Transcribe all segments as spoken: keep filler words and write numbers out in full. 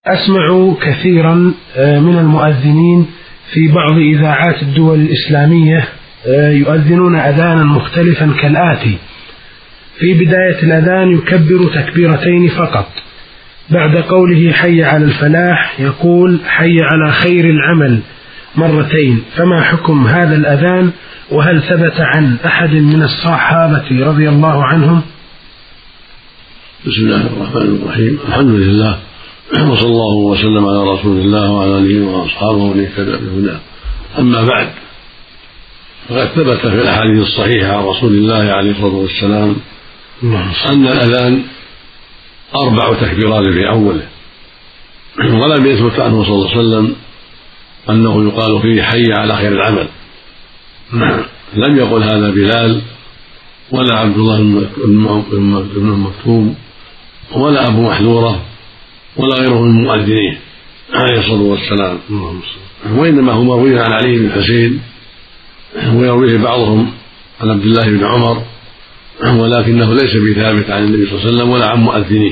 أسمع كثيرا من المؤذنين في بعض إذاعات الدول الإسلامية يؤذنون أذانا مختلفا كالآتي: في بداية الأذان يكبر تكبيرتين فقط، بعد قوله حي على الفلاح يقول حي على خير العمل مرتين. فما حكم هذا الأذان؟ وهل ثبت عن أحد من الصحابة رضي الله عنهم؟ بسم الله الرحمن الرحيم، الحمد لله، وصلى الله وسلم على رسول الله وعلى آله وأصحابه ومن اهتدى بهداه. أما بعد، فقد ثبت في الأحاديث الصحيحة عن رسول الله عليه الصلاة والسلام أن الأذان أربع تكبيرات في أوله، ولم يثبت عنه صلى الله عليه وسلم أنه يقال فيه حي على خير العمل. لم يقل هذا بلال ولا عبد الله بن مكتوم ولا أبو محذورة ولا غيره من المؤذنين عليه الصلاة والسلام، وإنما هو مروي عن علي بن الحسين ويرويه بعضهم عن عبد الله بن عمر، ولكنه ليس بثابت عن النبي صلى الله عليه وسلم ولا عن مؤذنين.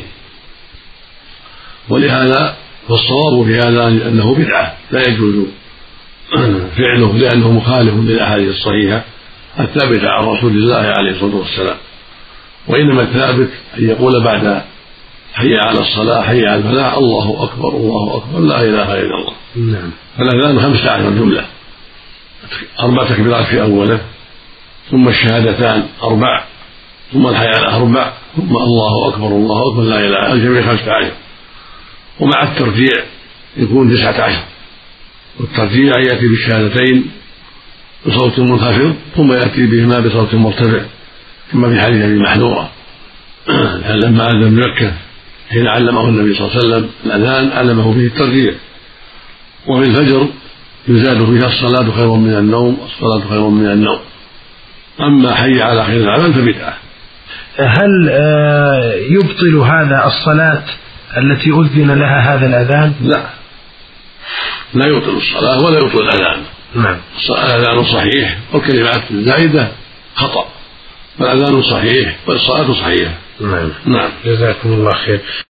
ولهذا فالصواب في هذا أنه بدعة لا يجوز فعله، لأنه مخالف للأحاديث الصحيحة الثابتة عن رسول الله عليه الصلاة والسلام. وإنما الثابت أن يقول بعد حي على الصلاة حي على الفلاح الله أكبر الله أكبر لا إله إلا الله. نعم. فالأذان خمسة عشر جملة، أربع تكبيرات في أوله، ثم الشهادتان أربع، ثم الحي على أربع، ثم الله أكبر الله أكبر لا إله إلا الله، الجميع خمسة عشر. ومع الترجيع يكون تسعة عشر، والترجيع يأتي بالشهادتين بصوت منخفض ثم يأتي بهما بصوت مرتفع، كما في حديث أبي محذورة لما أذن بمكة حين علمه النبي صلى الله عليه وسلم الأذان علمه فيه الترجيع. وفي الفجر يزاد فيها الصلاة خير من النوم، الصلاة خير من النوم. أما حي على خير العمل فبدعة. هل يبطل هذا الصلاة التي أذن لها هذا الأذان؟ لا، لا يبطل الصلاة ولا يبطل الأذان. نعم. الأذان صحيح والكلمات الزائدة خطأ، فالأذان صحيح والصلاة صحيحة. نعم. نعم. جزاكم الله خير.